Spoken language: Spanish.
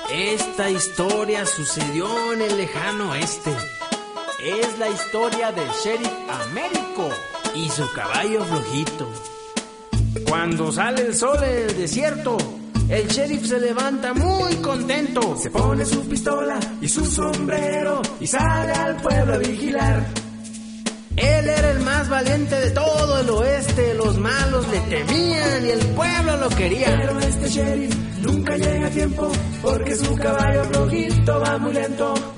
Esta historia sucedió en el lejano oeste. Es la historia del sheriff Américo y su caballo flojito. Cuando sale el sol en el desierto, el sheriff se levanta muy contento. Se pone su pistola y su sombrero y sale al pueblo a vigilar. Él era el más valiente de todo el oeste. Los malos le temían y el pueblo lo quería. Pero este sheriff nunca llega a tiempo, porque su caballo flojito va muy lento.